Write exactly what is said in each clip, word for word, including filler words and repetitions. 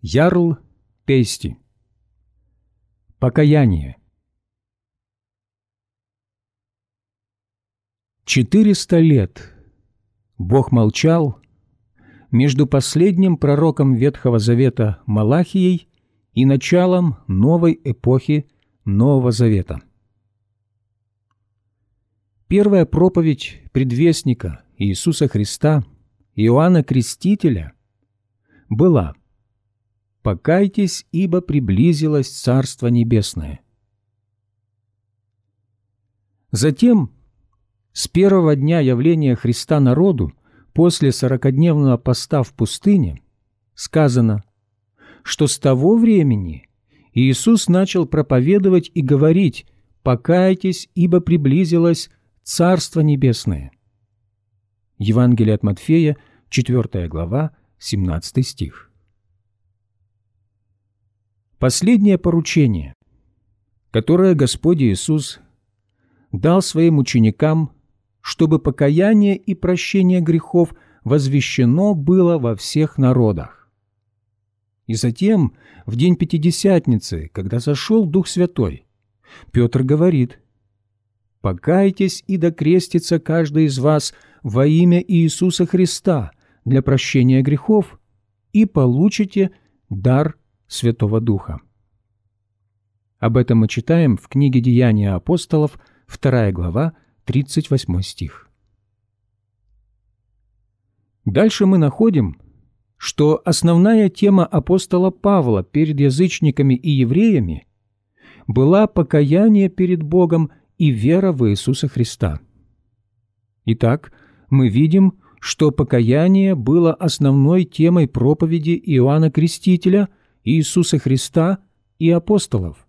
Ярл Пейсти. Покаяние. Четыреста лет Бог молчал между последним пророком Ветхого Завета Малахией и началом новой эпохи Нового Завета. Первая проповедь предвестника Иисуса Христа, Иоанна Крестителя, была: «Покайтесь, ибо приблизилось Царство Небесное». Затем, с первого дня явления Христа народу, после сорокадневного поста в пустыне, сказано, что с того времени Иисус начал проповедовать и говорить: «Покайтесь, ибо приблизилось Царство Небесное». Евангелие от Матфея, четвёртая глава, семнадцатый стих. Последнее поручение, которое Господь Иисус дал Своим ученикам, чтобы покаяние и прощение грехов возвещено было во всех народах. И затем, в день Пятидесятницы, когда сошел Дух Святой, Петр говорит: «Покайтесь, и докрестится каждый из вас во имя Иисуса Христа для прощения грехов, и получите дар Святого Духа». Об этом мы читаем в книге «Деяния апостолов», вторая глава, тридцать восьмой стих. Дальше мы находим, что основная тема апостола Павла перед язычниками и евреями была покаяние перед Богом и вера в Иисуса Христа. Итак, мы видим, что покаяние было основной темой проповеди Иоанна Крестителя, Иисуса Христа и апостолов.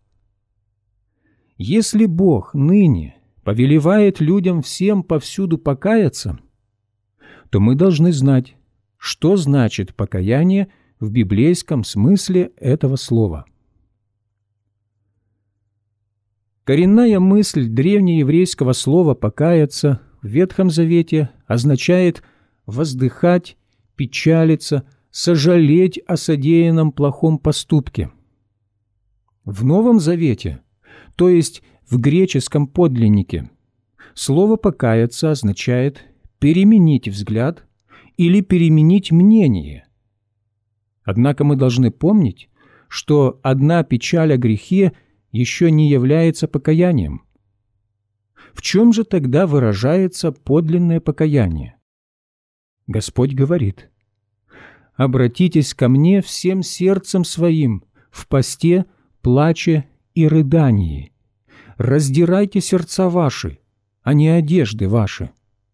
Если Бог ныне повелевает людям всем повсюду покаяться, то мы должны знать, что значит покаяние в библейском смысле этого слова. Коренная мысль древнееврейского слова «покаяться» в Ветхом Завете означает воздыхать, печалиться, сожалеть о содеянном плохом поступке. В Новом Завете, то есть в греческом подлиннике, слово «покаяться» означает переменить взгляд или переменить мнение. Однако мы должны помнить, что одна печаль о грехе еще не является покаянием. В чем же тогда выражается подлинное покаяние? Господь говорит: «Обратитесь ко мне всем сердцем своим в посте, плаче и рыдании. Раздирайте сердца ваши, а не одежды ваши».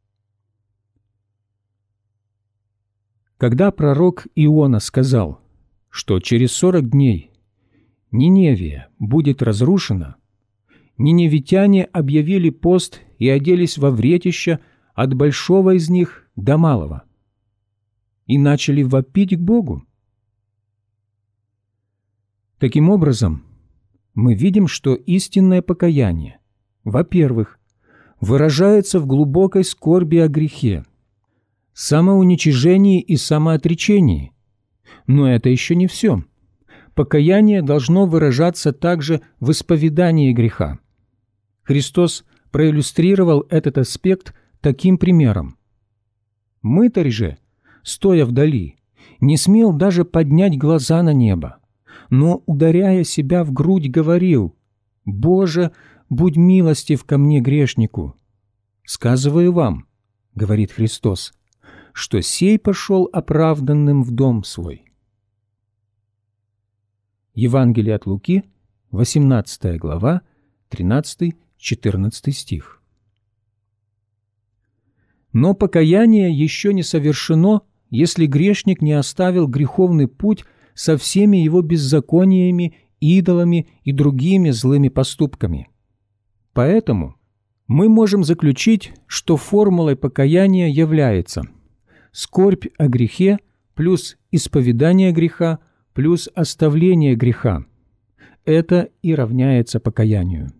Когда пророк Иона сказал, что через сорок дней Ниневия будет разрушена, ниневитяне объявили пост и оделись во вретища от большого из них до малого и начали вопить к Богу. Таким образом, мы видим, что истинное покаяние, во-первых, выражается в глубокой скорби о грехе, самоуничижении и самоотречении. Но это еще не все. Покаяние должно выражаться также в исповедании греха. Христос проиллюстрировал этот аспект таким примером. Мытарь же, стоя вдали, не смел даже поднять глаза на небо, но, ударяя себя в грудь, говорил: «Боже, будь милостив ко мне, грешнику». «Сказываю вам, — говорит Христос, — что сей пошел оправданным в дом свой». Евангелие от Луки, восемнадцатая глава, тринадцатый-четырнадцатый стих. Но покаяние еще не совершено, если грешник не оставил греховный путь со всеми его беззакониями, идолами и другими злыми поступками. Поэтому мы можем заключить, что формулой покаяния является скорбь о грехе плюс исповедание греха плюс оставление греха. Это и равняется покаянию.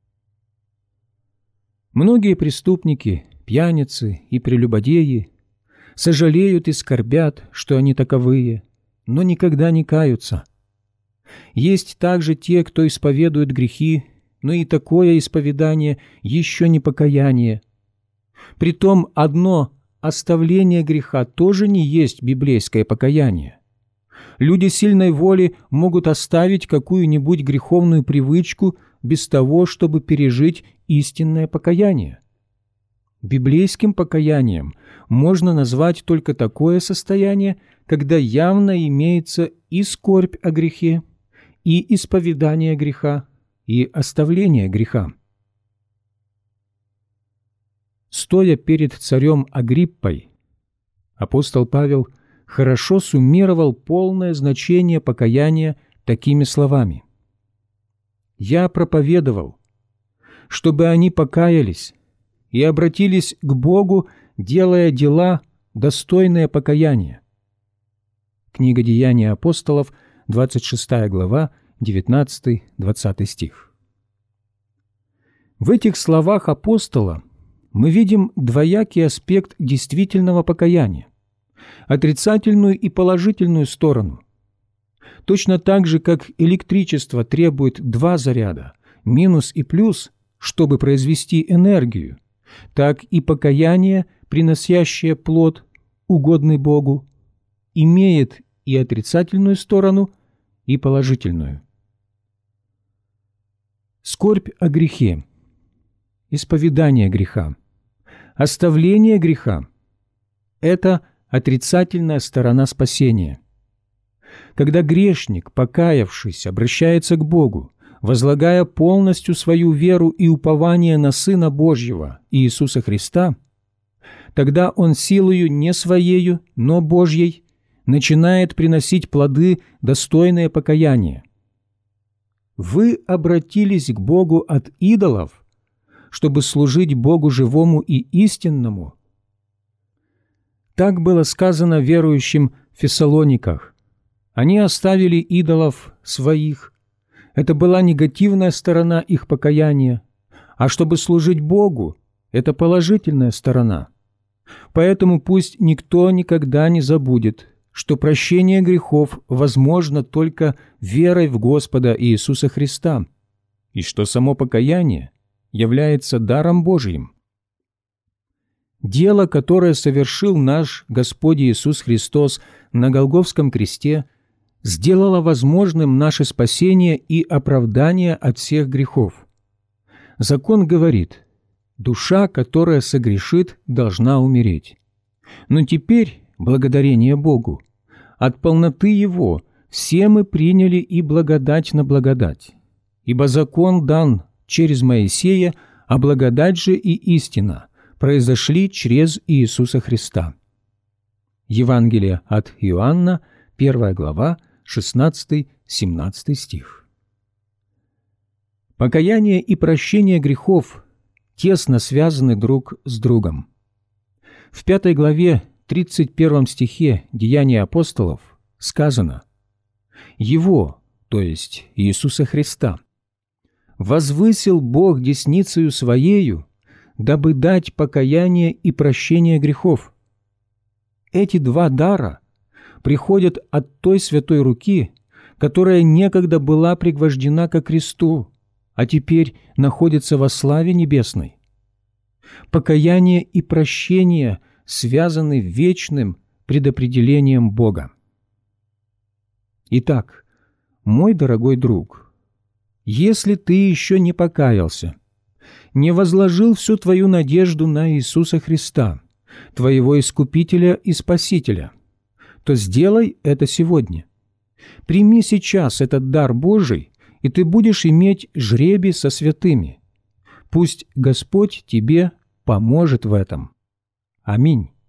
Многие преступники, пьяницы и прелюбодеи сожалеют и скорбят, что они таковые, но никогда не каются. Есть также те, кто исповедует грехи, но и такое исповедание еще не покаяние. Притом одно оставление греха тоже не есть библейское покаяние. Люди сильной воли могут оставить какую-нибудь греховную привычку без того, чтобы пережить истинное покаяние. Библейским покаянием можно назвать только такое состояние, когда явно имеется и скорбь о грехе, и исповедание греха, и оставление греха. Стоя перед царем Агриппой, апостол Павел хорошо суммировал полное значение покаяния такими словами: «Я проповедовал, чтобы они покаялись и обратились к Богу, делая дела, достойные покаяния». Книга Деяний апостолов, двадцать шестая глава, девятнадцатый-двадцатый стих. В этих словах апостола мы видим двоякий аспект действительного покаяния, отрицательную и положительную сторону. Точно так же, как электричество требует два заряда, минус и плюс, чтобы произвести энергию, так и покаяние, приносящее плод, угодный Богу, имеет и отрицательную сторону, и положительную. Скорбь о грехе, исповедание греха, оставление греха – это отрицательная сторона спасения. Когда грешник, покаявшись, обращается к Богу, возлагая полностью свою веру и упование на Сына Божьего, Иисуса Христа, тогда он силою не своею, но Божьей начинает приносить плоды, достойные покаяния. Вы обратились к Богу от идолов, чтобы служить Богу живому и истинному. Так было сказано верующим в Фессалониках. Они оставили идолов своих. Это была негативная сторона их покаяния. А чтобы служить Богу, это положительная сторона. Поэтому пусть никто никогда не забудет, что прощение грехов возможно только верой в Господа Иисуса Христа, и что само покаяние является даром Божьим. Дело, которое совершил наш Господь Иисус Христос на Голгофском кресте, сделало возможным наше спасение и оправдание от всех грехов. Закон говорит: душа, которая согрешит, должна умереть. Но теперь, благодарение Богу, от полноты Его все мы приняли и благодать на благодать. Ибо закон дан через Моисея, а благодать же и истина произошли через Иисуса Христа. Евангелие от Иоанна, первая глава, шестнадцатый-семнадцатый стих. Покаяние и прощение грехов тесно связаны друг с другом. В пятой главе, тридцать первом стихе Деяний апостолов сказано: «Его, то есть Иисуса Христа, возвысил Бог десницею Своею, дабы дать покаяние и прощение грехов». Эти два дара приходят от той святой руки, которая некогда была пригвождена ко кресту, а теперь находится во славе небесной. Покаяние и прощение связаны вечным предопределением Бога. Итак, мой дорогой друг, если ты еще не покаялся, не возложил всю твою надежду на Иисуса Христа, твоего Искупителя и Спасителя, то сделай это сегодня. Прими сейчас этот дар Божий, и ты будешь иметь жребий со святыми. Пусть Господь тебе поможет в этом. Аминь.